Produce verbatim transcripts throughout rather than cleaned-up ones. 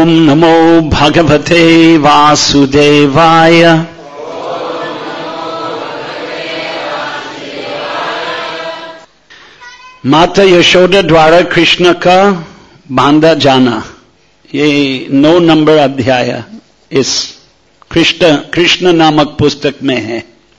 ओम नमो भगवते वासुदेवाय। माता यशोदा द्वारा कृष्ण का बांधा जाना, ये नौ नंबर अध्याय इस कृष्ण कृष्ण नामक पुस्तक में है।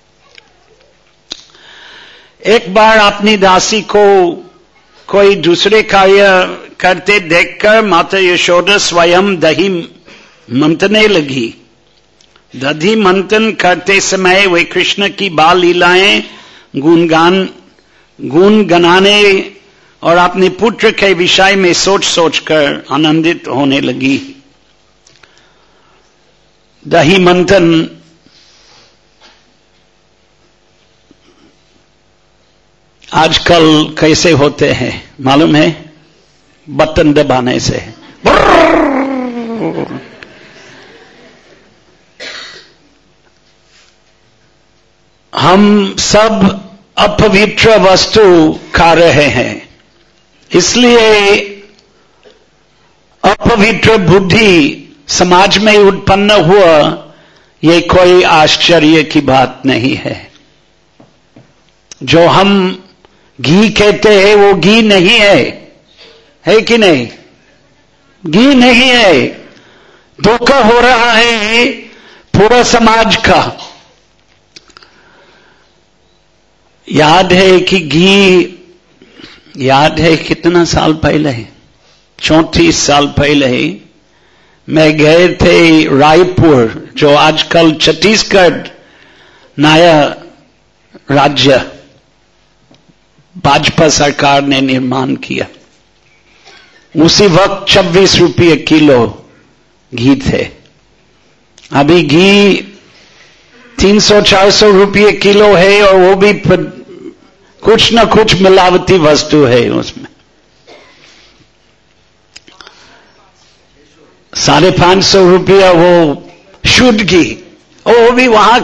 एक बार अपनी दासी को कोई दूसरे कार्य करते देखकर माता यशोदा स्वयं दही मंथने लगी। दही मंथन करते समय वे कृष्ण की बाल लीलाएं गुणगान गुनगुनाने और अपने पुत्र के विषय में सोच सोचकर आनंदित होने लगी। दही मंथन आजकल कैसे होते हैं मालूम है? बटन दबाने से। हम सब अपवित्र वस्तु खा रहे हैं, इसलिए अपवित्र बुद्धि समाज में उत्पन्न हुआ, ये कोई आश्चर्य की बात नहीं है। जो हम घी कहते हैं वो घी नहीं है, है कि नहीं? घी नहीं है। धोखा हो रहा है पूरा समाज का। याद है कि घी, याद है कितना साल पहले, चौंतीस साल पहले मैं गए थे रायपुर, जो आजकल छत्तीसगढ़ नया राज्य भाजपा सरकार ने निर्माण किया। उसी वक्त छब्बीस रुपये किलो घी थे। अभी घी तीन सौ चार सौ रुपये किलो है और वो भी कुछ न कुछ मिलावटी वस्तु है उसमें। साढ़े पांच सौ रुपया वो शुद्ध घी, वो भी वहां,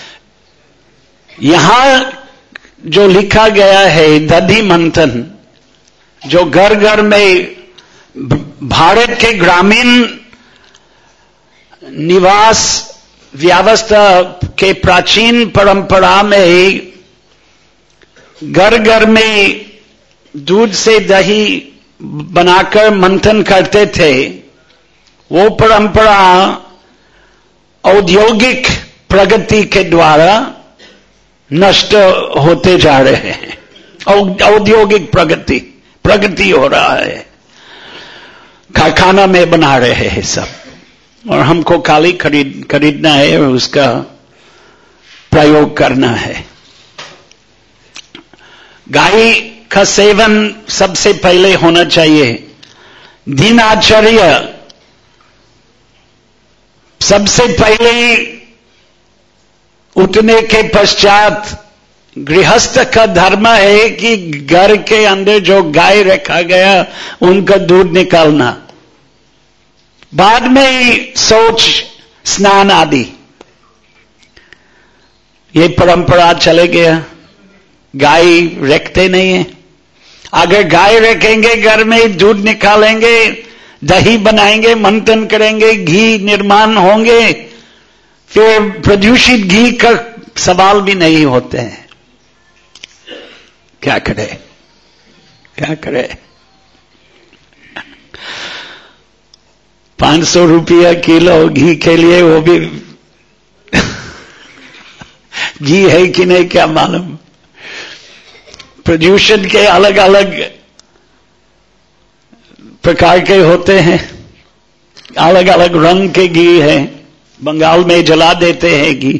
यहां जो लिखा गया है दधी मंथन, जो घर घर में भारत के ग्रामीण निवास व्यवस्था के प्राचीन परंपरा में घर घर में दूध से दही बनाकर मंथन करते थे, वो परंपरा औद्योगिक प्रगति के द्वारा नष्ट होते जा रहे हैं। औद्योगिक प्रगति प्रगति हो रहा है, कारखाना में बना रहे हैं सब, और हमको खाली खरीद खरीदना है और उसका प्रयोग करना है। गाय का सेवन सबसे पहले होना चाहिए। दिनचर्या सबसे पहले उठने के पश्चात गृहस्थ का धर्म है कि घर के अंदर जो गाय रखा गया उनका दूध निकालना, बाद में शौच स्नान आदि। ये परंपरा चले गया, गाय रखते नहीं है। अगर गाय रखेंगे घर में, दूध निकालेंगे, दही बनाएंगे, मंथन करेंगे, घी निर्माण होंगे, फिर प्रदूषित घी का सवाल भी नहीं होते हैं। क्या करे क्या करे पांच सौ रुपया किलो घी के लिए, वो भी घी है कि नहीं क्या मालूम। प्रदूषण के अलग अलग प्रकार के होते हैं, अलग अलग रंग के घी है। बंगाल में जला देते हैं घी।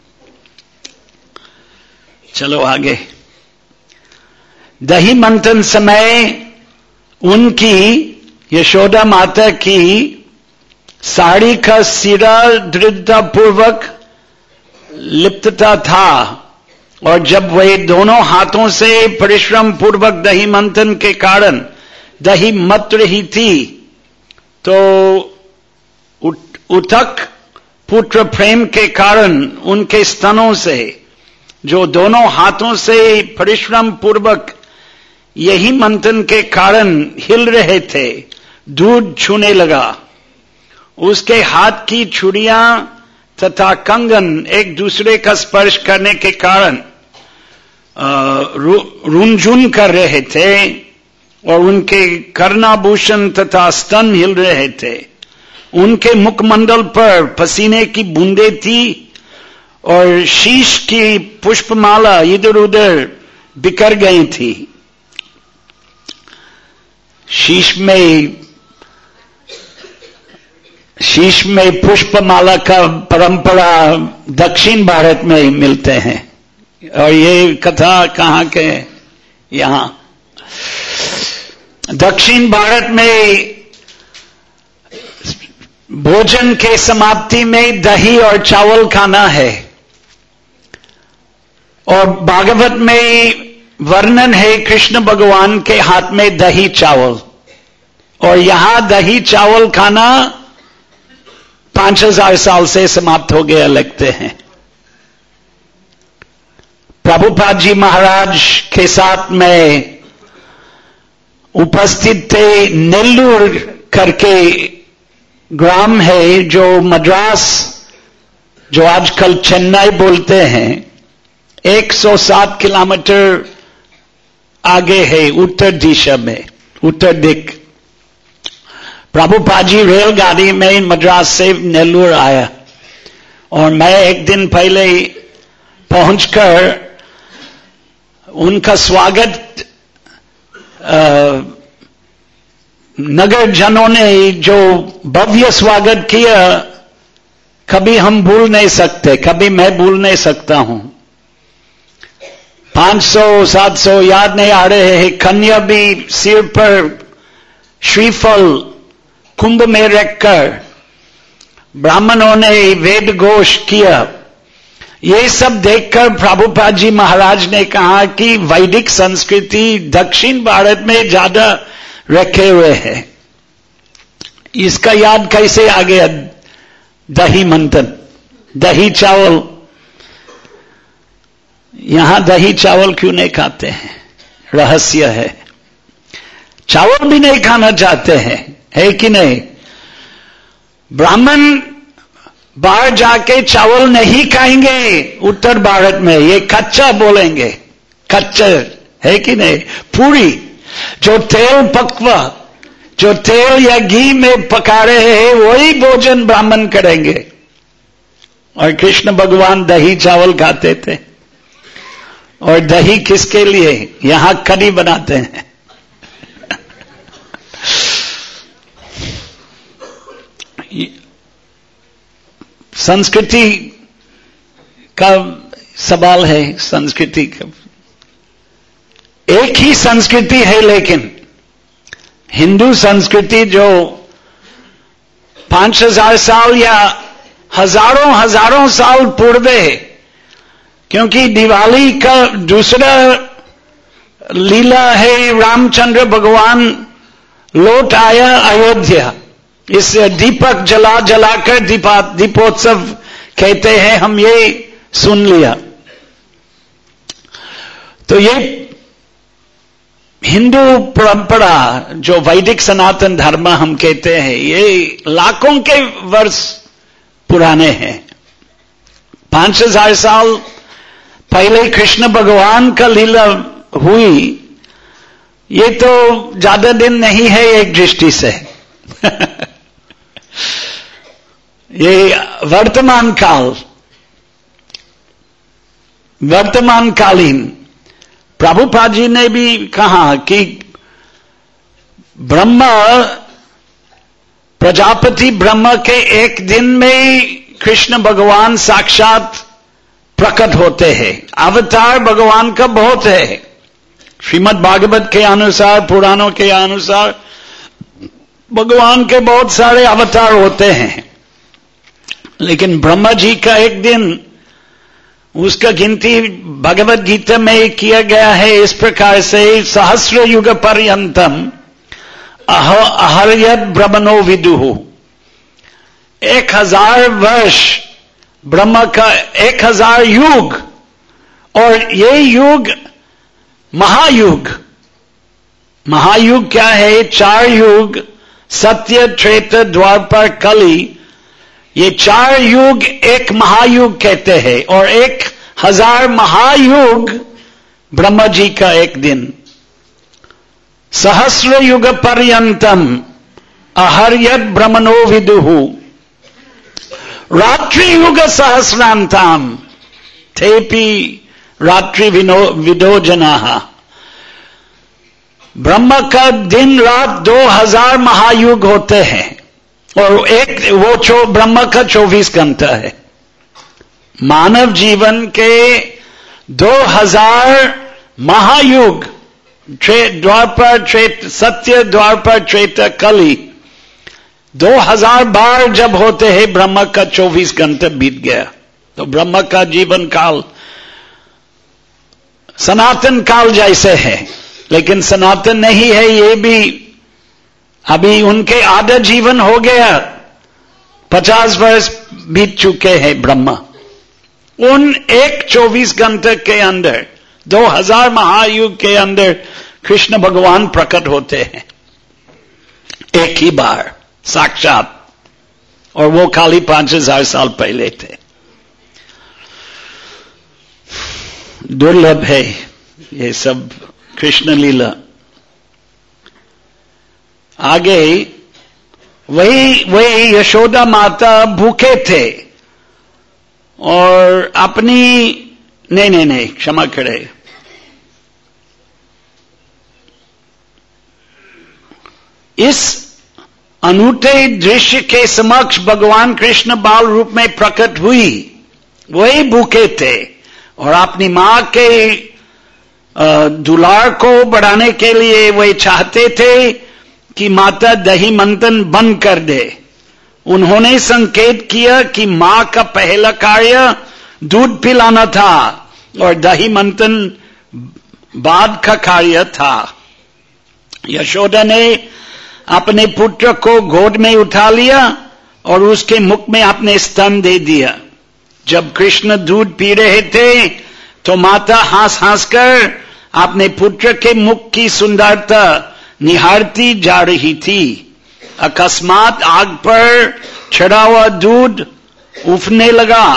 चलो आगे। दही मंथन समय उनकी यशोदा माता की साड़ी का सिरा दृढ़ता पूर्वक लिप्तता था, और जब वे दोनों हाथों से परिश्रम पूर्वक दही मंथन के कारण दही मत रही थी, तो उठक पुत्र प्रेम के कारण उनके स्तनों से, जो दोनों हाथों से परिश्रम पूर्वक यही मंथन के कारण हिल रहे थे, दूध छूने लगा। उसके हाथ की चूड़ियां तथा कंगन एक दूसरे का स्पर्श करने के कारण रुनझुन कर रहे थे और उनके कर्णाभूषण तथा स्तन हिल रहे थे। उनके मुखमंडल पर पसीने की बूंदें थी और शीश की पुष्पमाला इधर उधर बिखर गई थी। शीश में शीश में पुष्पमाला का परंपरा दक्षिण भारत में मिलते हैं और ये कथा कहाँ के? यहां दक्षिण भारत में भोजन के समाप्ति में दही और चावल खाना है और भागवत में वर्णन है कृष्ण भगवान के हाथ में दही चावल, और यहां दही चावल खाना पांच हजार साल से समाप्त हो गया लगते हैं। प्रभुपाद जी महाराज के साथ में उपस्थित थे। नेल्लूर करके ग्राम है जो मद्रास, जो आजकल चेन्नई बोलते हैं, एक सौ सात किलोमीटर आगे है उत्तर दिशा में, उत्तर दिक। प्रभुपाद जी रेलगाड़ी में मद्रास से नेल्लूर आया और मैं एक दिन पहले पहुंचकर उनका स्वागत आ, नगर जनों ने जो भव्य स्वागत किया कभी हम भूल नहीं सकते, कभी मैं भूल नहीं सकता हूं। पांच सौ सात सौ याद नहीं आ रहे हैं। कन्या भी सिर पर श्रीफल कुंभ में रखकर ब्राह्मणों ने वेद घोष किया। ये सब देखकर प्रभुपाद जी महाराज ने कहा कि वैदिक संस्कृति दक्षिण भारत में ज्यादा रखे हुए है, इसका याद कैसे आ गया? दही मंथन, दही चावल। यहां दही चावल क्यों नहीं खाते हैं? रहस्य है। चावल भी नहीं खाना चाहते हैं, है कि नहीं? ब्राह्मण बाहर जाके चावल नहीं खाएंगे उत्तर भारत में, ये कच्चा बोलेंगे, कच्चा, है कि नहीं? पूरी जो तेल पकवा, जो तेल या घी में पका रहे हैं वही भोजन ब्राह्मण करेंगे। और कृष्ण भगवान दही चावल खाते थे। और दही किसके लिए? यहां कढ़ी बनाते हैं। संस्कृति का सवाल है। संस्कृति का एक ही संस्कृति है, लेकिन हिंदू संस्कृति जो पांच हजार साल या हजारों हजारों साल पूर्व है, क्योंकि दिवाली का दूसरा लीला है, रामचंद्र भगवान लौट आया अयोध्या। इस दीपक जला जलाकर दीपा दीपोत्सव कहते हैं, हम ये सुन लिया। तो ये हिंदू परंपरा जो वैदिक सनातन धर्म हम कहते हैं, ये लाखों के वर्ष पुराने हैं। पांच हजार साल पहले कृष्ण भगवान का लीला हुई, ये तो ज्यादा दिन नहीं है एक दृष्टि से। ये वर्तमान काल, वर्तमान कालीन। प्रभुपाद जी ने भी कहा कि ब्रह्मा, प्रजापति ब्रह्मा के एक दिन में कृष्ण भगवान साक्षात प्रकट होते हैं। अवतार भगवान का बहुत है। श्रीमद् भागवत के अनुसार, पुराणों के अनुसार भगवान के बहुत सारे अवतार होते हैं, लेकिन ब्रह्मा जी का एक दिन, उसका गिनती भगवत गीता में किया गया है इस प्रकार से, सहस्र युग पर्यंतम अहर्यद ब्रह्मणो विदुहु। एक हजार वर्ष ब्रह्मा का, एक हजार युग, और ये युग महायुग। महायुग क्या है? चार युग सत्य, त्रेता, द्वापर, कली, ये चार युग एक महायुग कहते हैं, और एक हजार महायुग ब्रह्मा जी का एक दिन। सहस्र युग पर्यंतम अहर्यत ब्रह्मणो विदुहु रात्रि युग सहस्रांताम थेपि रात्रि विदो जनाः। ब्रह्म का दिन रात दो हजार महायुग होते हैं, और एक वो चो ब्रह्म का चौबीस घंटा है। मानव जीवन के दो हजार महायुग, द्वापर, त्रेता, सत्य, द्वापर, त्रेता, कली, दो हजार बार जब होते हैं ब्रह्म का चौबीस घंटे बीत गया। तो ब्रह्म का जीवन काल सनातन काल जैसे है, लेकिन सनातन नहीं है। ये भी अभी उनके आधा जीवन हो गया, पचास वर्ष बीत चुके हैं ब्रह्मा। उन एक चौबीस घंटे के अंदर, दो हजार महायुग के अंदर कृष्ण भगवान प्रकट होते हैं एक ही बार साक्षात, और वो खाली पांच हजार साल पहले थे। दुर्लभ है ये सब कृष्ण लीला। आगे वही वही यशोदा माता भूखे थे और अपनी नहीं नहीं नहीं क्षमा करे, इस अनूठे दृश्य के समक्ष भगवान कृष्ण बाल रूप में प्रकट हुई। वही भूखे थे और अपनी मां के दुलार को बढ़ाने के लिए वही चाहते थे कि माता दही मंथन बंद कर दे। उन्होंने संकेत किया कि मां का पहला कार्य दूध पिलाना था और दही मंथन बाद का कार्य था। यशोदा ने अपने पुत्र को गोद में उठा लिया और उसके मुख में अपने स्तन दे दिया। जब कृष्ण दूध पी रहे थे तो माता हंस हंस कर अपने पुत्र के मुख की सुंदरता निहारती जा रही थी। अकस्मात आग पर चढ़ा हुआ दूध उफने लगा।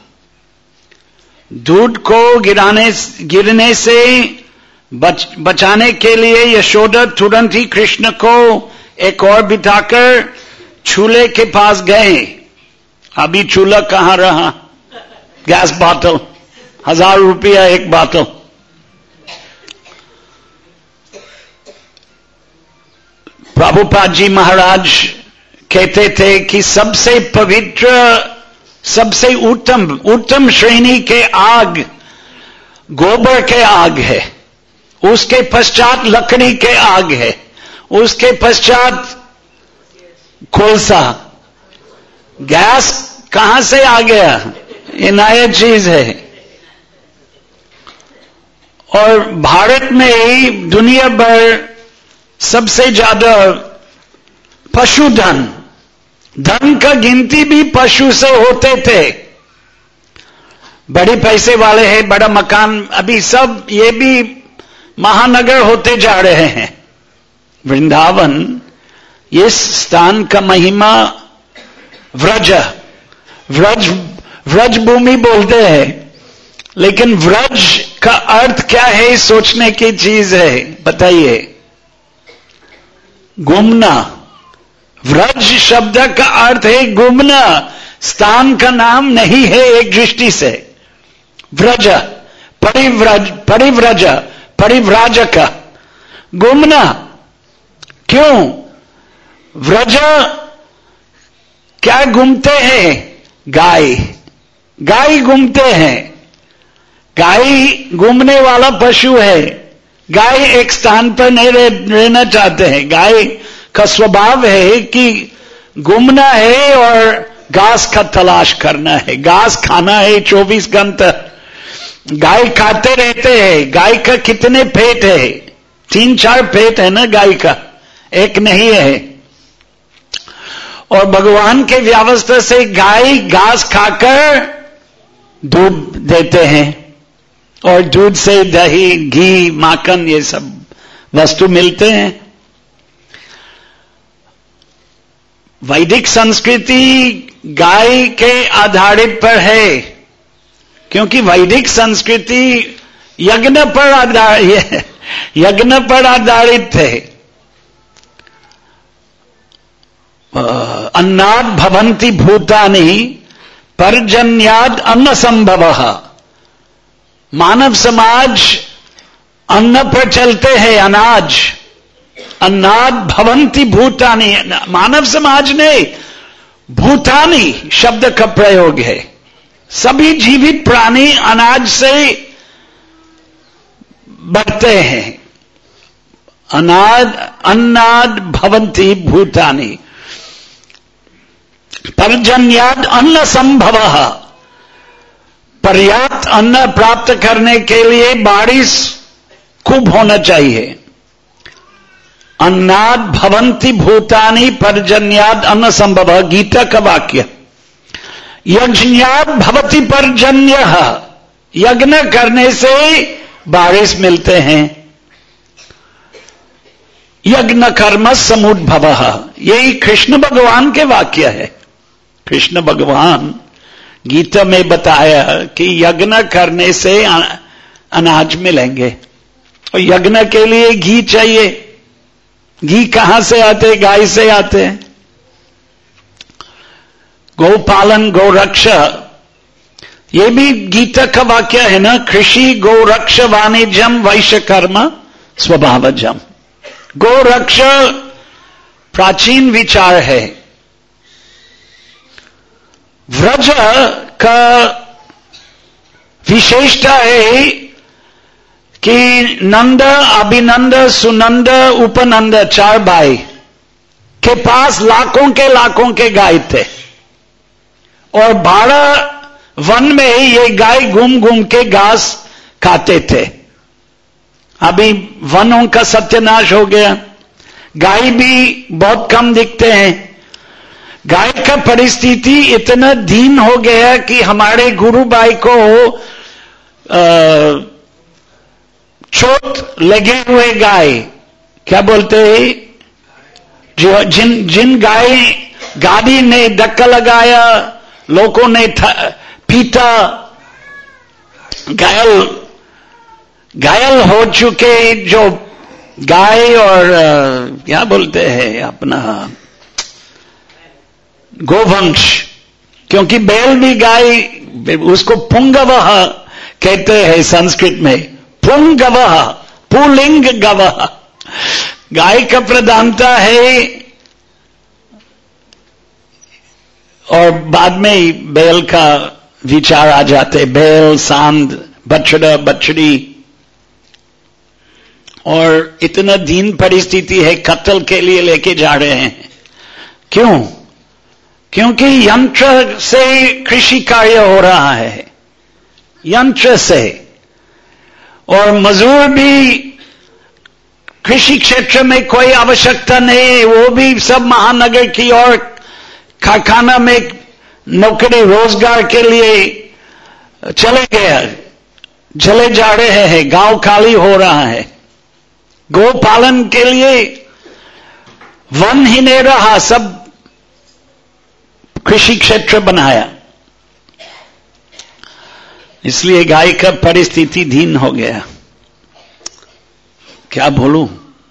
दूध को गिराने गिरने से बच, बचाने के लिए यशोदा तुरंत ही कृष्ण को एक और बिठाकर चूल्हे के पास गए। अभी चूल्हा कहां रहा, गैस बॉटल, हजार रुपया एक बॉटल। प्रभुपाद जी महाराज कहते थे कि सबसे पवित्र, सबसे उत्तम उत्तम श्रेणी के आग गोबर के आग है, उसके पश्चात लकड़ी के आग है, उसके पश्चात कोलसा। गैस कहां से आ गया, ये नया चीज है। और भारत में ही दुनिया भर सबसे ज्यादा पशुधन, धन का गिनती भी पशु से होते थे। बड़े पैसे वाले हैं, बड़ा मकान, अभी सब ये भी महानगर होते जा रहे हैं। वृंदावन, इस स्थान का महिमा व्रज व्रज व्रज भूमि बोलते हैं, लेकिन व्रज का अर्थ क्या है सोचने की चीज है। बताइए, घूमना। व्रज शब्द का अर्थ है घूमना, स्थान का नाम नहीं है एक दृष्टि से। व्रज, परिव्रज, परिव्रज, परिव्राजक, घूमना। क्यों? व्रज क्या घूमते हैं? गाय, गाय घूमते हैं। गाय घूमने वाला पशु है। गाय एक स्थान पर नहीं रहना चाहते हैं। गाय का स्वभाव है कि घूमना है और घास का तलाश करना है, घास खाना है चौबीस घंटे। गाय खाते रहते हैं। गाय का कितने पेट है? तीन चार पेट है ना गाय का, एक नहीं है। और भगवान के व्यवस्था से गाय घास खाकर दूध देते हैं और दूध से दही, घी, माखन, ये सब वस्तु मिलते हैं। वैदिक संस्कृति गाय के आधारित पर है, क्योंकि वैदिक संस्कृति यज्ञ पर आधारित यज्ञ पर आधारित थे। अन्नाद भवन्ति भूतानि पर्जन्याद अन्न संभवः। मानव समाज अन्न पर चलते हैं, अनाज। अन्नाद भवन्ति भूतानि, मानव समाज ने भूतानि शब्द का प्रयोग है। सभी जीवित प्राणी अनाज से बढ़ते हैं। अनाद अन्नाद भवन्ति भूतानि पर्जन्याद अन्न संभवः। पर्याप्त अन्न प्राप्त करने के लिए बारिश खूब होना चाहिए। अन्नाद भवन्ति भूतानि पर्जन्याद अन्न संभवः, गीता का वाक्य। यज्ञाद भवति पर्जन्यः, यज्ञ करने से बारिश मिलते हैं। यज्ञ कर्म समुद्भवः, यही कृष्ण भगवान के वाक्य है। कृष्ण भगवान गीता में बताया कि यज्ञ करने से अनाज मिलेंगे, और यज्ञ के लिए घी चाहिए। घी कहां से आते? गाय से आते हैं। गोपालन गोरक्ष, ये भी गीता का वाक्य है ना। कृषि गोरक्ष वाणिज्यम वैश्य कर्म स्वभावजम। गोरक्ष प्राचीन विचार है। व्रज का विशेषता है कि नंद, अभिनंद, सुनंद, उपनंद चार भाई के पास लाखों के लाखों के गाय थे, और बारह वन में ये गाय घूम घूम के घास खाते थे। अभी वनों का सत्यानाश हो गया, गाय भी बहुत कम दिखते हैं। गाय का परिस्थिति इतना दीन हो गया कि हमारे गुरु भाई को चोट लगे हुए गाय, क्या बोलते हैं, जो जिन जिन गाय गाड़ी ने धक्का लगाया, लोगों ने पीटा, घायल घायल हो चुके जो गाय, और क्या बोलते हैं अपना गोवंश, क्योंकि बैल भी गाय, उसको पुंगवह कहते हैं संस्कृत में। पुंगवह, पुलिंग गवह, गाय का प्रधानता है, और बाद में बैल का विचार आ जाते। बैल, सांड, बछड़ा, बछड़ी। और इतना दीन परिस्थिति है, कत्ल के लिए लेके जा रहे हैं। क्यों? क्योंकि यंत्र से कृषि कार्य हो रहा है, यंत्र से। और मजदूर भी कृषि क्षेत्र में कोई आवश्यकता नहीं है, वो भी सब महानगर की और कारखाना में नौकरी रोजगार के लिए चले गए, चले जा रहे हैं। गांव खाली हो रहा है। गोपालन के लिए वन ही नहीं रहा, सब कृषि क्षेत्र बनाया, इसलिए गाय का परिस्थिति दीन हो गया। क्या बोलूं?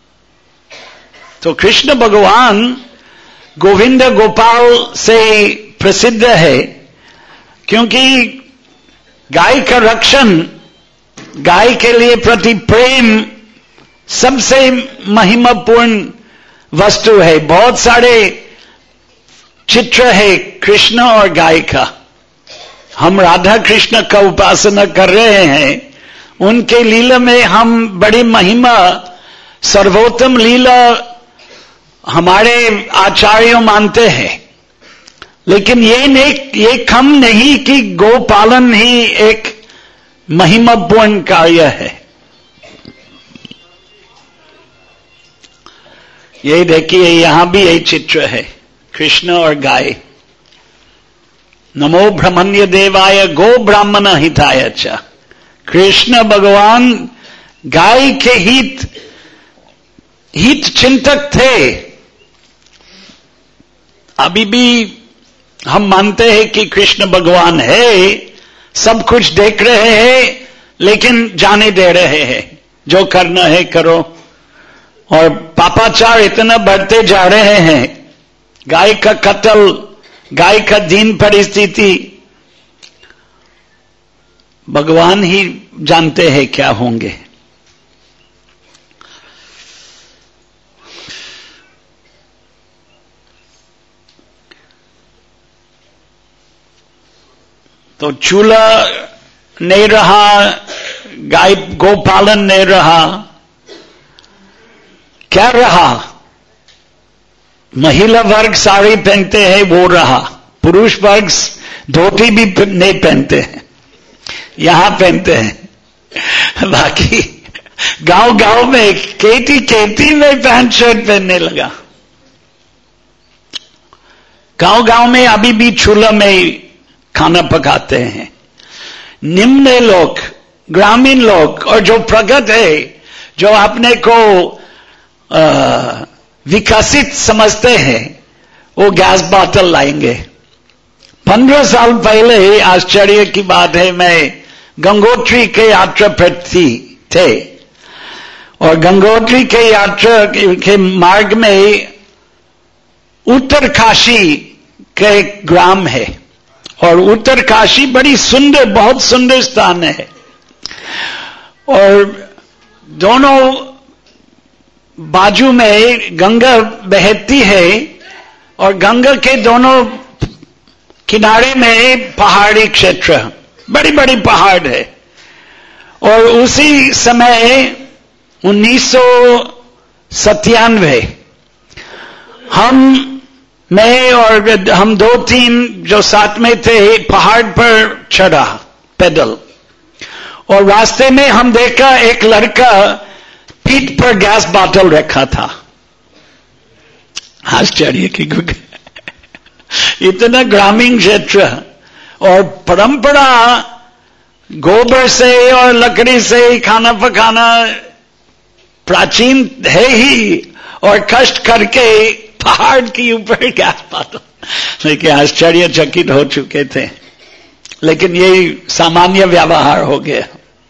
तो कृष्ण भगवान गोविंद गोपाल से प्रसिद्ध है, क्योंकि गाय का रक्षण, गाय के लिए प्रति प्रेम सबसे महिमापूर्ण वस्तु है। बहुत सारे चित्र है कृष्ण और गाय का। हम राधा कृष्ण का उपासना कर रहे हैं, उनके लीला में हम बड़ी महिमा, सर्वोत्तम लीला हमारे आचार्यों मानते हैं। लेकिन ये नहीं, ये कम नहीं कि गोपालन ही एक महिमापूर्ण कार्य है। ये देखिए, यहां भी यही चित्र है, कृष्ण और गाय। नमो ब्रह्मण्य देवाय गो ब्राह्मण हिताय च। कृष्ण भगवान गाय के हित हित चिंतक थे। अभी भी हम मानते हैं कि कृष्ण भगवान है, सब कुछ देख रहे हैं, लेकिन जाने दे रहे हैं, जो करना है करो। और पापाचार इतना बढ़ते जा रहे हैं, गाय का कत्ल, गाय का दीन परिस्थिति, भगवान ही जानते हैं क्या होंगे। तो चूल्हा नहीं रहा, गाय गोपालन नहीं रहा, क्या रहा? महिला वर्ग साड़ी पहनते हैं वो रहा, पुरुष वर्ग धोती भी नहीं पहनते हैं, यहां पहनते हैं। बाकी गांव गांव में खेती खेती में पैंट शर्ट पहनने लगा। गांव गांव में अभी भी चूल्हा में खाना पकाते हैं। निम्न लोग, ग्रामीण लोग और जो प्रगत है, जो अपने को आ, विकसित समझते हैं, वो गैस बोतल लाएंगे। पंद्रह साल पहले आश्चर्य की बात है, मैं गंगोत्री के यात्रा पर थी थे और गंगोत्री के यात्रा के मार्ग में उत्तर काशी का एक ग्राम है और उत्तर काशी बड़ी सुंदर, बहुत सुंदर स्थान है। और दोनों बाजू में गंगा बहती है और गंगा के दोनों किनारे में पहाड़ी क्षेत्र, बड़ी बड़ी पहाड़ है। और उसी समय उन्नीस सौ सत्तानवे हम मैं और हम दो तीन जो साथ में थे पहाड़ पर चढ़ा पैदल, और रास्ते में हम देखा एक लड़का पीठ पर गैस बोतल रखा था। आश्चर्य की इतना ग्रामीण क्षेत्र और परंपरा गोबर से और लकड़ी से खाना पकाना प्राचीन है ही, और कष्ट करके पहाड़ के ऊपर गैस बोतल, लेकिन आश्चर्यचकित हो चुके थे। लेकिन यही सामान्य व्यवहार हो गया।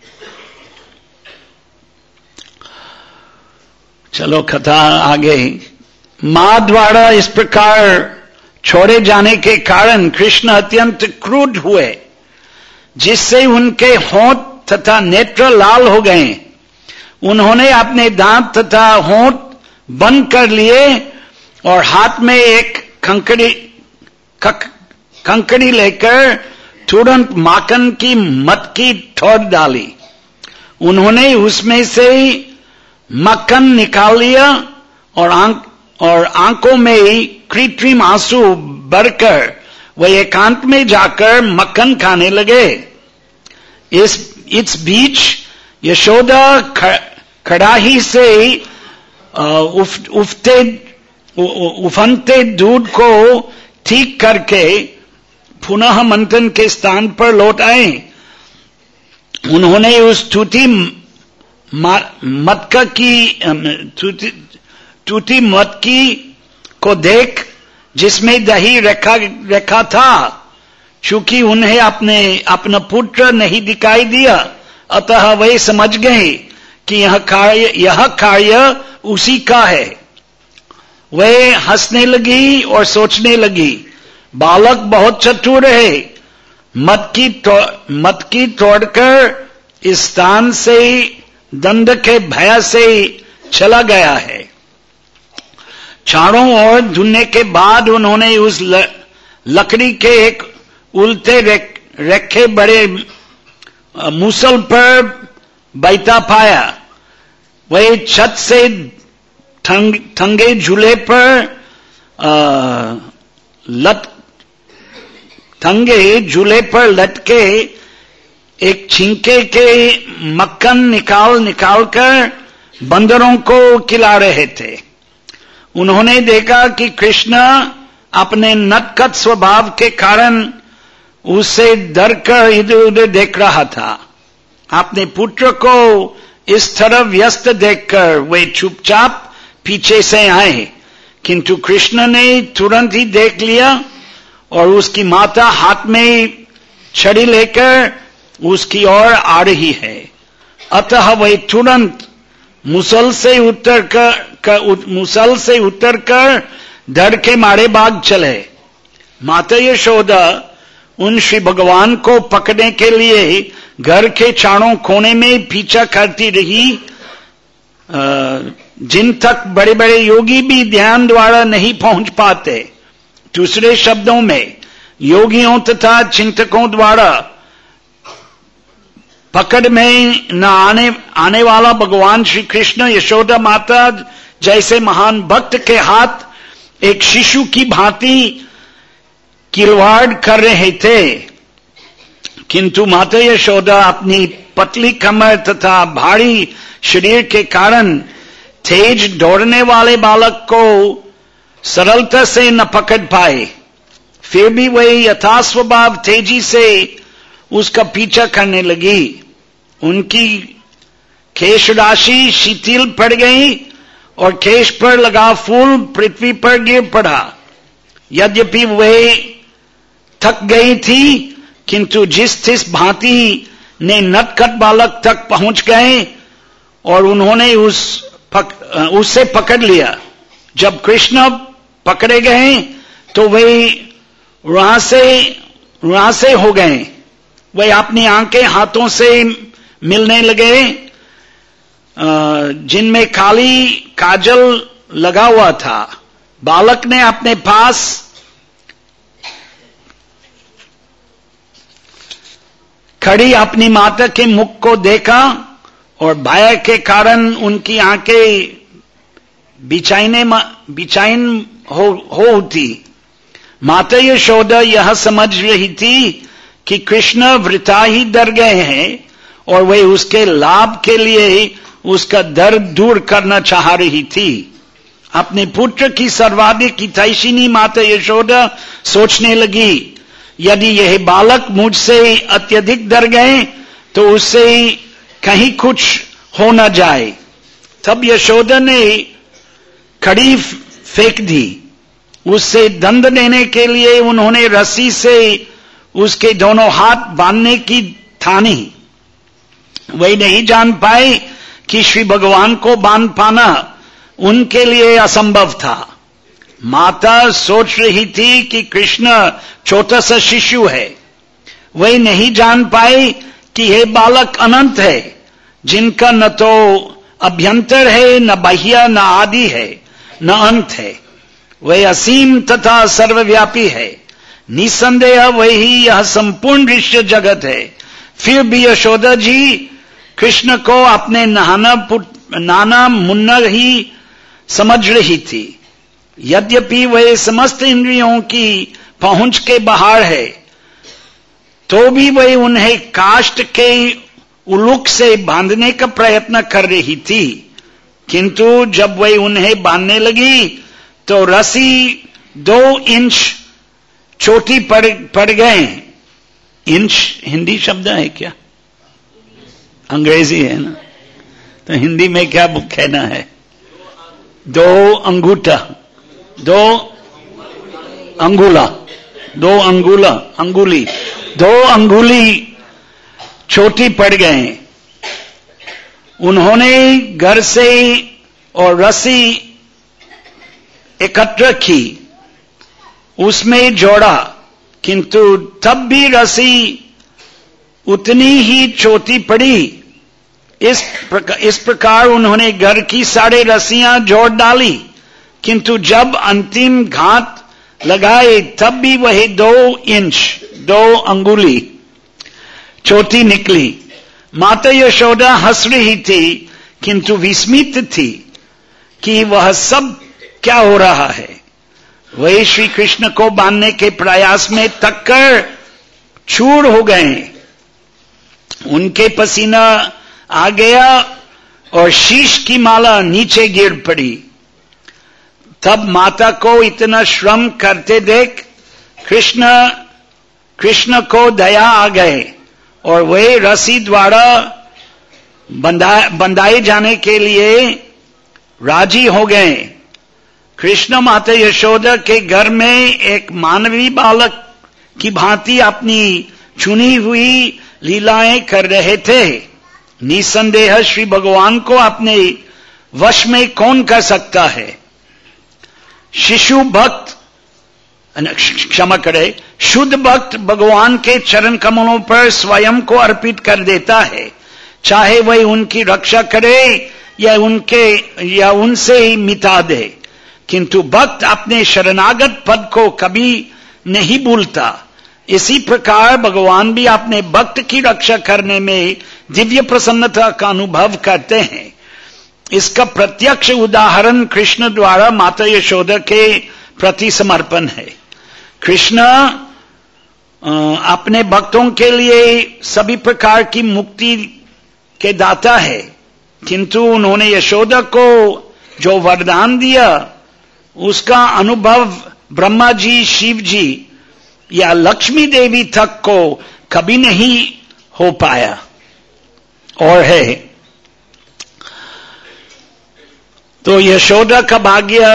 चलो कथा आगे। मां द्वारा इस प्रकार छोड़े जाने के कारण कृष्ण अत्यंत क्रुद्ध हुए, जिससे उनके होंठ तथा नेत्र लाल हो गए। उन्होंने अपने दांत तथा होंठ बंद कर लिए और हाथ में एक कंकड़ी कंकड़ी लेकर तुरंत माखन की मटकी ठोड़ डाली। उन्होंने उसमें से मक्खन निकाल लिया और आंख और आंखों में कृत्रिम आंसू भरकर वे एकांत में जाकर मक्खन खाने लगे। इस इस बीच यशोदा कड़ाही से उफ, उफते उफनते दूध को ठीक करके पुनः मंथन के स्थान पर लौट आए। उन्होंने उस टूटी मटका की टूटी मटकी को देख जिसमें दही रखा रखा था, चूंकि उन्हें अपने अपना पुत्र नहीं दिखाई दिया, अतः वे समझ गए कि यह कार्य यह कार्य उसी का है। वे हंसने लगी और सोचने लगी, बालक बहुत चतुर है, मटकी तो, मटकी तोड़कर इस स्थान से दंड के भय से चला गया है। चारों ओर ढूंढने के बाद उन्होंने उस ल, लकड़ी के एक उल्टे रखे बड़े मूसल पर बैठा पाया। वह छत से ठंग, ठंगे झूले पर आ, लट ठंगे झूले पर लटके एक छिंके के मक्खन निकाल निकाल कर बंदरों को खिला रहे थे। उन्होंने देखा कि कृष्ण अपने नटखट स्वभाव के कारण उससे डर कर इधर उधर देख रहा था। अपने पुत्र को इस तरह व्यस्त देखकर वे चुपचाप पीछे से आए, किंतु कृष्ण ने तुरंत ही देख लिया और उसकी माता हाथ में छड़ी लेकर उसकी ओर आ रही है। अतः वह तुरंत मुसल से उतर कर, कर मुसल से उतर कर डर के मारे भाग चले। माता यशोदा उन श्री भगवान को पकड़ने के लिए घर के चारों कोने में पीछा करती रही, जिन तक बड़े बड़े योगी भी ध्यान द्वारा नहीं पहुंच पाते। दूसरे शब्दों में योगियों तथा चिंतकों द्वारा पकड़ में न आने आने वाला भगवान श्री कृष्ण यशोदा माता जैसे महान भक्त के हाथ एक शिशु की भांति किलवाड़ कर रहे थे, किंतु माता यशोदा अपनी पतली कमर तथा भारी शरीर के कारण तेज दौड़ने वाले बालक को सरलता से न पकड़ पाए। फिर भी वही यथास्वभाव तेजी से उसका पीछा करने लगी। उनकी केश राशि शिथिल पड़ गई और केश पर लगा फूल पृथ्वी पर गिर पड़ा। यद्यपि वह थक गई थी, किंतु जिस तिस भांति ने नटखट बालक तक पहुंच गए और उन्होंने उस पक, उससे पकड़ लिया। जब कृष्ण पकड़े गए तो वे वहां से वहां से हो गए। वे अपनी आंखें हाथों से मिलने लगे, जिनमें काली काजल लगा हुआ था। बालक ने अपने पास खड़ी अपनी माता के मुख को देखा और भय के कारण उनकी आंखें बिचाइने बिचाइन हो होती। माता यशोदा यह समझ रही थी कि कृष्ण वृथा ही डर गए हैं और वे उसके लाभ के लिए उसका दर्द दूर करना चाह रही थी। अपने पुत्र की सर्वाधिक हितैषिणी माता यशोदा सोचने लगी, यदि यह बालक मुझसे अत्यधिक डर गए तो उससे कहीं कुछ हो न जाए। तब यशोदा ने कड़ी फेंक दी। उससे दंड देने के लिए उन्होंने रस्सी से उसके दोनों हाथ बांधने की ठानी। वही नहीं जान पाए कि श्री भगवान को बांध पाना उनके लिए असंभव था। माता सोच रही थी कि कृष्ण छोटा सा शिशु है। वही नहीं जान पाए कि यह बालक अनंत है, जिनका न तो अभ्यंतर है, न बाह्य, न आदि है, न अंत है। वह असीम तथा सर्वव्यापी है। निसंदेह वही यह संपूर्ण दृश्य जगत है। फिर भी यशोदा जी कृष्ण को अपने नाना नाना मुन्ना ही समझ रही थी। यद्यपि वह समस्त इंद्रियों की पहुंच के बाहर है, तो भी वह उन्हें काष्ठ के उलूक से बांधने का प्रयत्न कर रही थी। किंतु जब वह उन्हें बांधने लगी तो रस्सी दो इंच छोटी पड़ पड़ गए। इंच हिंदी शब्द है क्या? अंग्रेजी है ना, तो हिंदी में क्या कहना है? दो अंगूठा, दो अंगुला, दो अंगुला अंगुली दो अंगुली छोटी पड़ गए। उन्होंने घर से और रस्सी एकत्र की, उसमें जोड़ा, किंतु तब भी रस्सी उतनी ही छोटी पड़ी। इस प्रकार, इस प्रकार उन्होंने घर की सारे रस्सियां जोड़ डाली, किंतु जब अंतिम घात लगाए तब भी वही दो इंच दो अंगुली छोटी निकली। माता यशोदा हंस रही थी, किंतु विस्मित थी कि वह सब क्या हो रहा है। वही श्री कृष्ण को बांधने के प्रयास में तक कर चूर हो गए। उनके पसीना आ गया और शीश की माला नीचे गिर पड़ी। तब माता को इतना श्रम करते देख कृष्ण कृष्ण को दया आ गए और वे रस्सी द्वारा बंधा बंधाए जाने के लिए राजी हो गए। कृष्ण माता यशोदा के घर में एक मानवीय बालक की भांति अपनी चुनी हुई लीलाएं कर रहे थे। निसंदेह श्री भगवान को अपने वश में कौन कर सकता है। शिशु भक्त, क्षमा करे, शुद्ध भक्त भगवान के चरण कमलों पर स्वयं को अर्पित कर देता है, चाहे वह उनकी रक्षा करे या उनके या उनसे ही मिटा दे। किंतु भक्त अपने शरणागत पद को कभी नहीं भूलता। इसी प्रकार भगवान भी अपने भक्त की रक्षा करने में दिव्य प्रसन्नता का अनुभव करते हैं। इसका प्रत्यक्ष उदाहरण कृष्ण द्वारा माता यशोदा के प्रति समर्पण है। कृष्ण अपने भक्तों के लिए सभी प्रकार की मुक्ति के दाता है, किंतु उन्होंने यशोदा को जो वरदान दिया उसका अनुभव ब्रह्मा जी, शिव जी या लक्ष्मी देवी तक को कभी नहीं हो पाया और है। तो यशोदा का भाग्य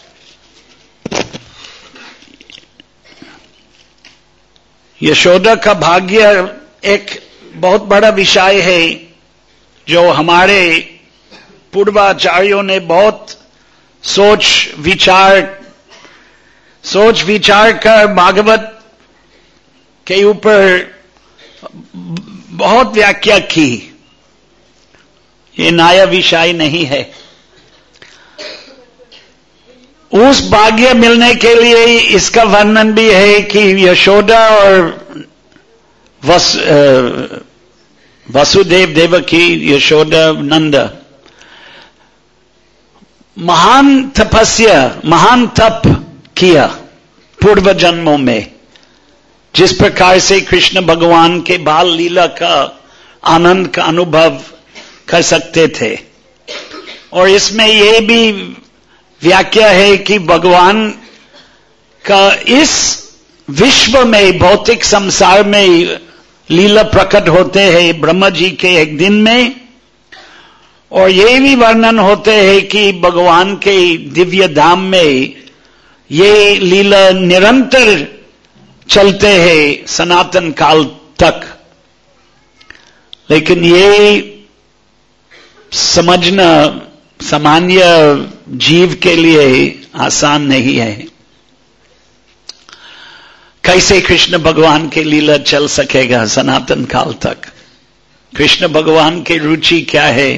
यशोदा का भाग्य एक बहुत बड़ा विषय है जो हमारे पूर्वाचार्यों ने बहुत सोच विचार सोच विचार कर भागवत के ऊपर बहुत व्याख्या की। ये नया विषय नहीं है। उस भाग्य मिलने के लिए इसका वर्णन भी है कि यशोदा और वस, वसुदेव देवकी, यशोदा नंद महान तपस्या, महान तप किया पूर्व जन्मों में, जिस प्रकार से कृष्ण भगवान के बाल लीला का आनंद का अनुभव कर सकते थे। और इसमें यह भी व्याख्या है कि भगवान का इस विश्व में, भौतिक संसार में लीला प्रकट होते हैं ब्रह्मा जी के एक दिन में। और ये भी वर्णन होते हैं कि भगवान के दिव्य धाम में ये लीला निरंतर चलते हैं सनातन काल तक। लेकिन ये समझना सामान्य जीव के लिए आसान नहीं है। कैसे कृष्ण भगवान के लीला चल सकेगा सनातन काल तक? कृष्ण भगवान की रुचि क्या है?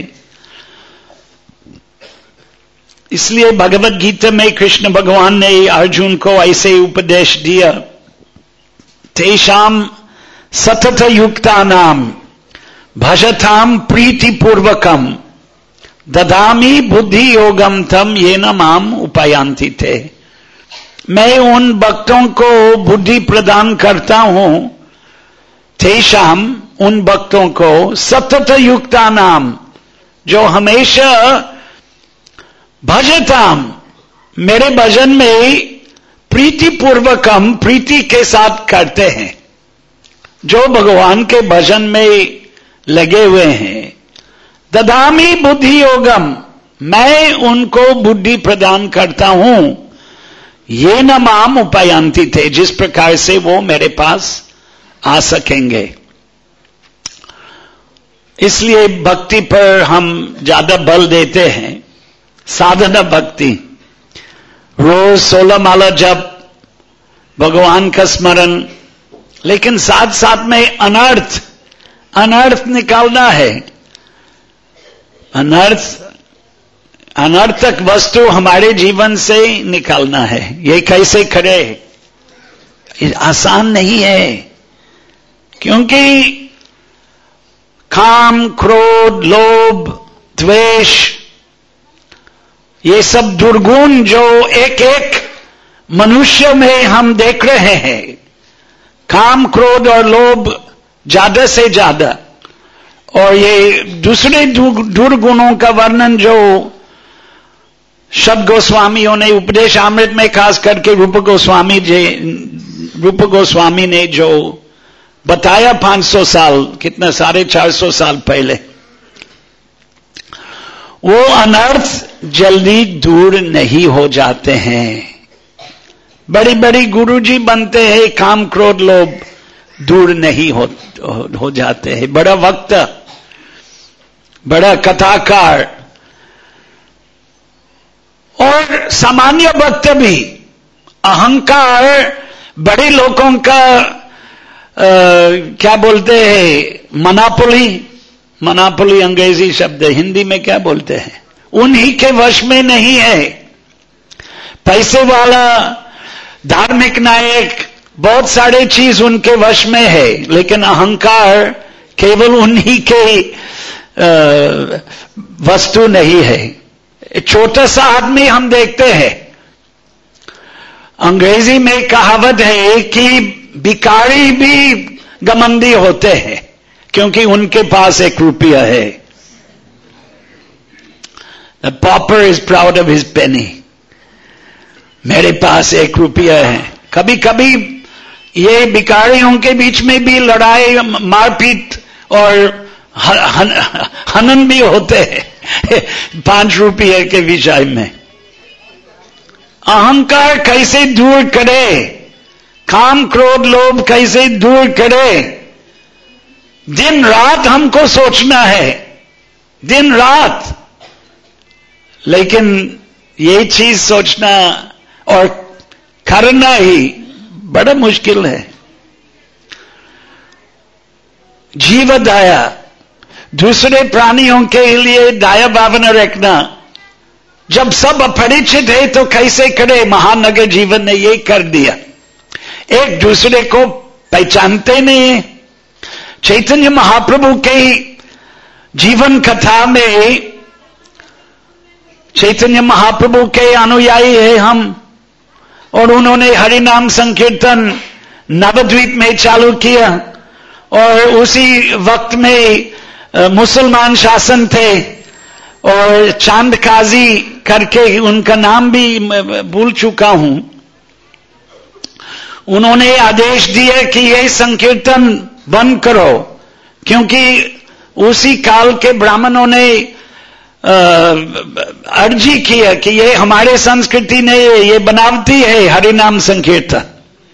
इसलिए भगवत गीता में कृष्ण भगवान ने अर्जुन को ऐसे उपदेश दिया, तेषाम सतत युक्तानाम भजताम प्रीतिपूर्वकम ददामी बुद्धि योगम तम येन माम उपायांति थे। मैं उन भक्तों को बुद्धि प्रदान करता हूं, तेषाम उन भक्तों को सतत युक्ता नाम, जो हमेशा भजताम मेरे भजन में प्रीतिपूर्वकम, प्रीति के साथ करते हैं, जो भगवान के भजन में लगे हुए हैं। ददामी बुद्धि योगम, मैं उनको बुद्धि प्रदान करता हूं, ये न माम उपायांति थे, जिस प्रकार से वो मेरे पास आ सकेंगे। इसलिए भक्ति पर हम ज्यादा बल देते हैं, साधना भक्ति, रोज सोलह माला जप, भगवान का स्मरण, लेकिन साथ साथ में अनर्थ अनर्थ निकालना है। अनर्थ अनर्थक वस्तु हमारे जीवन से निकालना है। ये कैसे करे? ये आसान नहीं है, क्योंकि काम, क्रोध, लोभ, द्वेष, ये सब दुर्गुण जो एक एक मनुष्य में हम देख रहे हैं, काम, क्रोध और लोभ ज्यादा से ज्यादा, और ये दूसरे दुर्गुणों का वर्णन जो शब्द गोस्वामियों ने उपदेश अमृत में खास करके रूप गोस्वामी जी रूप गोस्वामी ने जो बताया पांच सौ साल, कितना, साढ़े चार सौ साल पहले, वो अनर्थ जल्दी दूर नहीं हो जाते हैं। बड़ी बड़ी गुरुजी बनते हैं, काम क्रोध लोभ दूर नहीं हो, हो जाते हैं। बड़ा वक्ता, बड़ा कथाकार और सामान्य भक्त भी अहंकार बड़े लोगों का आ, क्या बोलते हैं, मनापोली, मनापोली अंग्रेजी शब्द है, हिंदी में क्या बोलते हैं, उन्हीं के वश में नहीं है। पैसे वाला, धार्मिक नायक, बहुत सारे चीज उनके वश में है, लेकिन अहंकार केवल उन्हीं के आ, वस्तु नहीं है। छोटा सा आदमी हम देखते हैं, अंग्रेजी में कहावत है कि भिखारी भी घमंडी होते हैं क्योंकि उनके पास एक रुपया है। The pauper is proud of his penny. मेरे पास एक रुपया है। कभी कभी ये भिखारियों के बीच में भी लड़ाई, मारपीट और हनन भी होते हैं पांच रुपये के विषय में। अहंकार कैसे दूर करे, काम क्रोध लोभ कैसे दूर करे, दिन रात हमको सोचना है, दिन रात। लेकिन ये चीज सोचना और करना ही बड़ा मुश्किल है। जीव दया, दूसरे प्राणियों के लिए दया भावना रखना, जब सब अपरिचित है तो कैसे करे। महानगर जीवन ने ये कर दिया, एक दूसरे को पहचानते नहीं है। चैतन्य महाप्रभु के जीवन कथा में, चैतन्य महाप्रभु के अनुयायी है हम, और उन्होंने हरि नाम संकीर्तन नवद्वीप में चालू किया, और उसी वक्त में मुसलमान शासन थे, और चांद काजी करके उनका नाम भी भूल चुका हूं, उन्होंने आदेश दिया कि यह संकीर्तन बंद करो, क्योंकि उसी काल के ब्राह्मणों ने अर्जी किया कि ये हमारे संस्कृति ने ये बनावटी है हरिनाम संकीर्तन।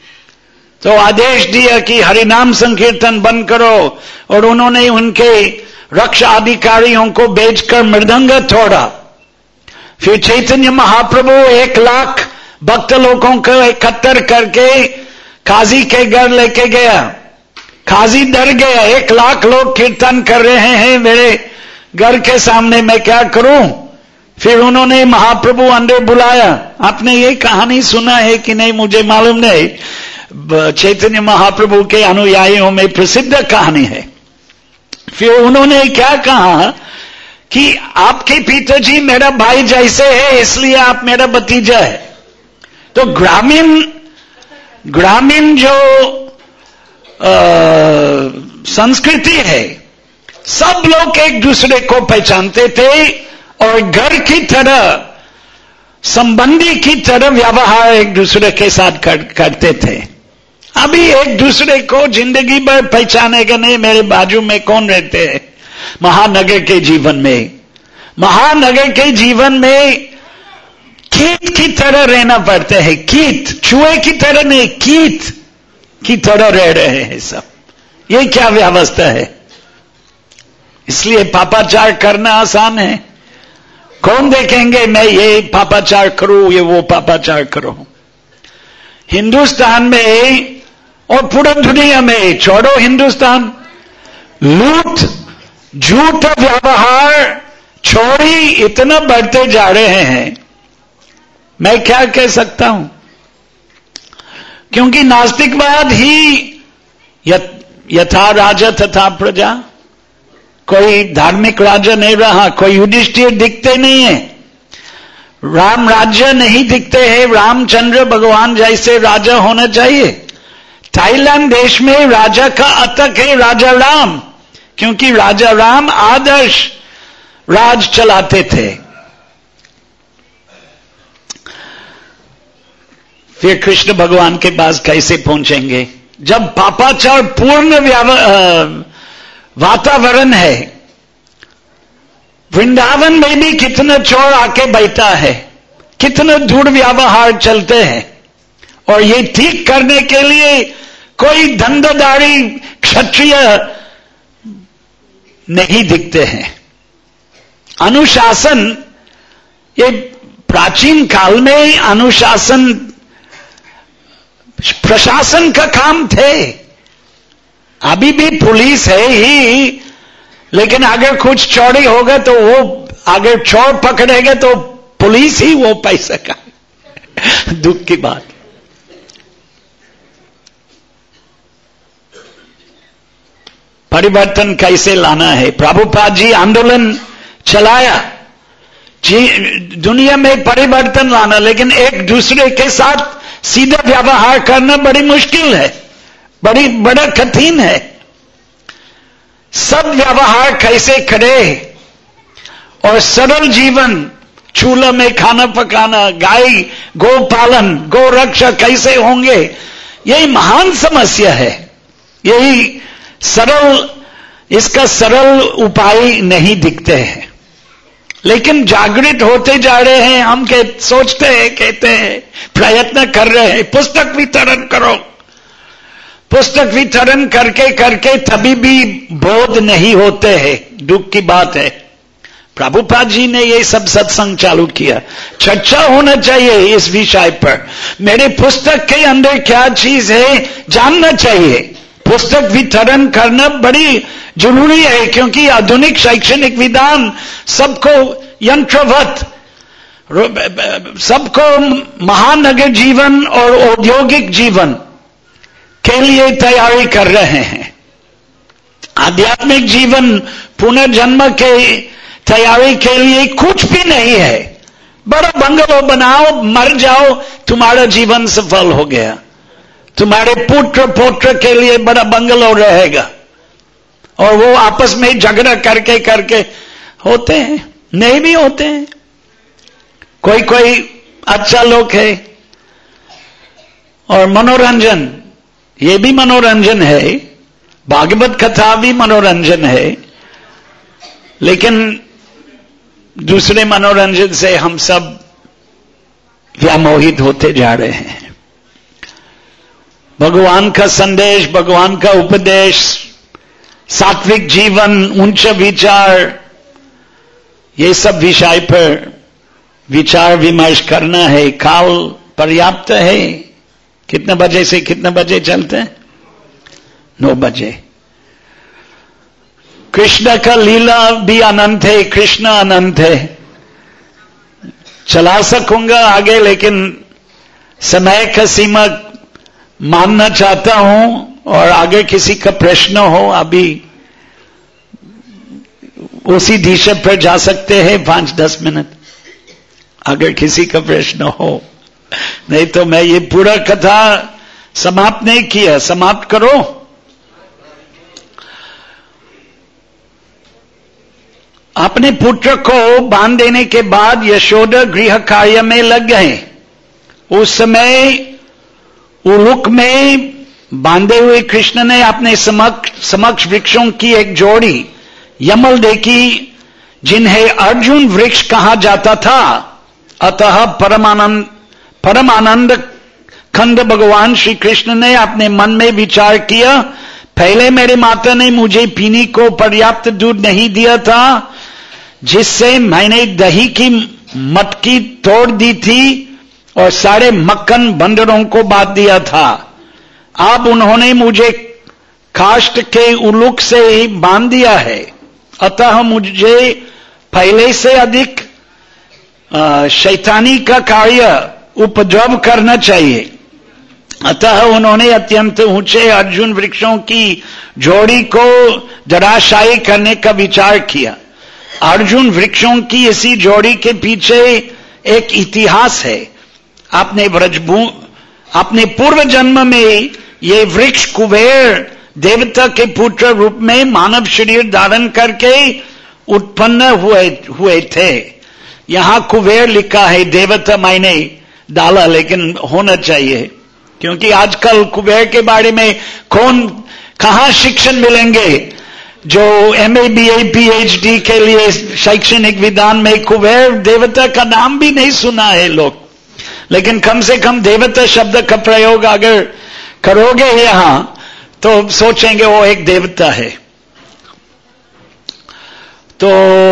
तो आदेश दिया कि हरिनाम संकीर्तन बंद करो, और उन्होंने उनके रक्षा अधिकारियों को भेजकर मृदंग तोड़ा। फिर चैतन्य महाप्रभु एक लाख भक्त लोगों को इकट्ठा करके काजी के घर लेके गया। काजी डर गया, एक लाख लोग कीर्तन कर रहे हैं मेरे घर के सामने, मैं क्या करूं। फिर उन्होंने महाप्रभु अंदर बुलाया। आपने ये कहानी सुना है कि नहीं मुझे मालूम नहीं, चैतन्य महाप्रभु के अनुयायियों में प्रसिद्ध कहानी है। फिर उन्होंने क्या कहा कि आपके पिताजी मेरा भाई जैसे है, इसलिए आप मेरा भतीजा है। तो ग्रामीण ग्रामीण जो आ, संस्कृति है, सब लोग एक दूसरे को पहचानते थे और घर की तरह, संबंधी की तरह व्यवहार एक दूसरे के साथ कर, करते थे। अभी एक दूसरे को जिंदगी भर पहचानेगा नहीं, मेरे बाजू में कौन रहते हैं। महानगर के जीवन में, महानगर के जीवन में कीट की तरह रहना पड़ता है। कीट, चूहे की तरह नहीं, कीट की तरह रह रहे हैं सब। ये क्या व्यवस्था है। इसलिए पापाचार करना आसान है। कौन देखेंगे मैं ये पापाचार करूं, ये वो पापाचार करूं। हिंदुस्तान में और पूरा दुनिया में, छोड़ो हिंदुस्तान, लूट झूठ व्यवहार चोरी इतना बढ़ते जा रहे हैं, मैं क्या कह सकता हूं। क्योंकि नास्तिकवाद ही यथा राजा तथा प्रजा, कोई धार्मिक राजा नहीं रहा, कोई युधिष्ठिर दिखते नहीं है, राम राज्य नहीं दिखते हैं, रामचंद्र भगवान जैसे राजा होना चाहिए। थाईलैंड देश में राजा का अतक है राजा राम, क्योंकि राजा राम आदर्श राज चलाते थे। फिर कृष्ण भगवान के पास कैसे पहुंचेंगे जब पापाचार पूर्ण वातावरण है। वृंदावन में भी कितना चोर आके बैठा है, कितना दुर्व्यवहार चलते हैं, और ये ठीक करने के लिए कोई धंधादारी क्षत्रिय नहीं दिखते हैं। अनुशासन, ये प्राचीन काल में अनुशासन प्रशासन का काम थे। अभी भी पुलिस है ही, लेकिन अगर कुछ चोरी होगा तो वो अगर चोर पकड़ेगा तो पुलिस ही वो पैसा का दुख की बात। परिवर्तन कैसे लाना है? प्रभुपाद जी आंदोलन चलाया जी, दुनिया में परिवर्तन लाना, लेकिन एक दूसरे के साथ सीधा व्यवहार करना बड़ी मुश्किल है, बड़ी बड़ा कठिन है। सब व्यवहार कैसे करे और सरल जीवन, चूल्हा में खाना पकाना, गाय गो पालन, गो रक्षा कैसे होंगे, यही महान समस्या है। यही सरल, इसका सरल उपाय नहीं दिखते हैं, लेकिन जागृत होते जा रहे हैं। हम के सोचते हैं, कहते हैं, प्रयत्न कर रहे हैं, पुस्तक वितरण करो, पुस्तक वितरण करके करके तभी भी बोध नहीं होते हैं। दुख की बात है। प्रभुपाद जी ने ये सब सत्संग चालू किया, चर्चा होना चाहिए इस विषय पर। मेरे पुस्तक के अंदर क्या चीज है जानना चाहिए। पुस्तक वितरण करना बड़ी जरूरी है, क्योंकि आधुनिक शैक्षणिक विधान सबको यंत्रवत, सबको महानगर जीवन और औद्योगिक जीवन के लिए तैयारी कर रहे हैं। आध्यात्मिक जीवन, पुनर्जन्म के तैयारी के लिए कुछ भी नहीं है। बड़ा बंगलो बनाओ, मर जाओ, तुम्हारा जीवन सफल हो गया। तुम्हारे पुत्र पौत्र के लिए बड़ा बंगलो रहेगा, और वो आपस में झगड़ा करके करके होते हैं, नहीं भी होते हैं। कोई कोई अच्छा लोग है। और मनोरंजन, ये भी मनोरंजन है, भागवत कथा भी मनोरंजन है, लेकिन दूसरे मनोरंजन से हम सब व्यामोहित होते जा रहे हैं। भगवान का संदेश, भगवान का उपदेश, सात्विक जीवन, उच्च विचार, ये सब विषय पर विचार विमर्श करना है। काल पर्याप्त है। कितने बजे से कितने बजे चलते हैं? नौ बजे। कृष्ण का लीला भी अनंत है, कृष्ण अनंत है। चला सकूंगा आगे, लेकिन समय का सीमा मानना चाहता हूं, और आगे किसी का प्रश्न हो अभी उसी दिशा पर जा सकते हैं पांच दस मिनट, अगर किसी का प्रश्न हो। नहीं तो मैं ये पूरा कथा समाप्त नहीं किया। समाप्त करो। अपने पुत्र को बांध देने के बाद यशोदा गृह कार्य में लग गए। उस समय उलूक में बांधे हुए कृष्ण ने अपने समक्ष समक्ष वृक्षों की एक जोड़ी यमल देखी, जिन्हें अर्जुन वृक्ष कहा जाता था। अतः परमानंद परमानंद खंड भगवान श्री कृष्ण ने अपने मन में विचार किया, पहले मेरे माता ने मुझे पीने को पर्याप्त दूध नहीं दिया था, जिससे मैंने दही की मटकी तोड़ दी थी और सारे मक्खन बंदरों को बांट दिया था। अब उन्होंने मुझे काष्ठ के उलूक से ही बांध दिया है, अतः मुझे पहले से अधिक शैतानी का कार्य उपद्रव करना चाहिए। अतः उन्होंने अत्यंत ऊंचे अर्जुन वृक्षों की जोड़ी को धराशायी करने का विचार किया। अर्जुन वृक्षों की इसी जोड़ी के पीछे एक इतिहास है। अपने ब्रजभू अपने पूर्व जन्म में ये वृक्ष कुबेर देवता के पुत्र रूप में मानव शरीर धारण करके उत्पन्न हुए हुए थे। यहां कुबेर लिखा है, देवता मैंने डाला, लेकिन होना चाहिए, क्योंकि आजकल कुबेर के बारे में कौन कहां शिक्षण मिलेंगे। जो M A B A P H D के लिए शैक्षणिक विधान में कुबेर देवता का नाम भी नहीं सुना है लोग, लेकिन कम से कम देवता शब्द का प्रयोग अगर करोगे यहां तो सोचेंगे वो एक देवता है। तो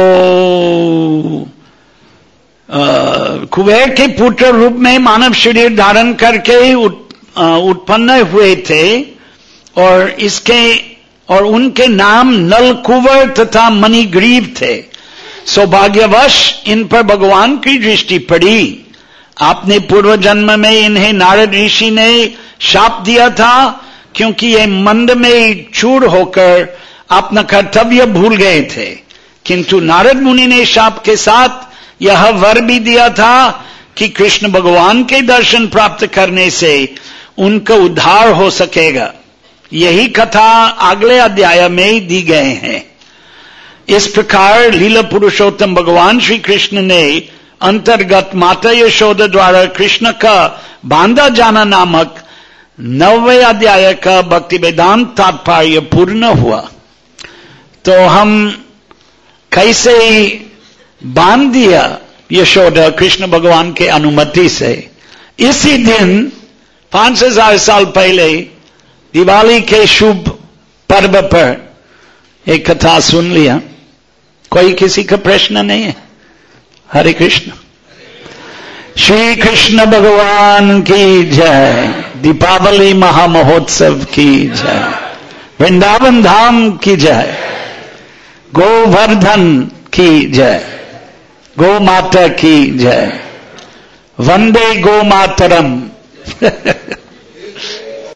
कुबेर के पुत्र रूप में मानव शरीर धारण करके उत्पन्न हुए थे और इसके और उनके नाम नलकुवर तथा मणिग्रीव थे। सौभाग्यवश इन पर भगवान की दृष्टि पड़ी। आपने पूर्व जन्म में इन्हें नारद ऋषि ने शाप दिया था, क्योंकि ये मंद में चूर होकर अपना कर्तव्य भूल गए थे। किंतु नारद मुनि ने शाप के साथ यह वर भी दिया था कि कृष्ण भगवान के दर्शन प्राप्त करने से उनका उद्धार हो सकेगा। यही कथा अगले अध्याय में दी गए हैं। इस प्रकार लीला पुरुषोत्तम भगवान श्री कृष्ण ने अंतर्गत माता यशोदा द्वारा कृष्ण का बांधा जाना नामक नौवे अध्याय का भक्ति वेदांत तात्पर्य पूर्ण हुआ। तो हम कैसे बांध दिया यशोदा कृष्ण भगवान के अनुमति से। इसी दिन पांच हजार साल पहले दिवाली के शुभ पर्व पर एक कथा सुन लिया। कोई किसी का प्रश्न नहीं है? हरे कृष्ण। श्री कृष्ण भगवान की जय। दीपावली महामहोत्सव की जय। वृंदावन धाम की जय। गोवर्धन की जय। गो माता की जय। वंदे गो मातरम।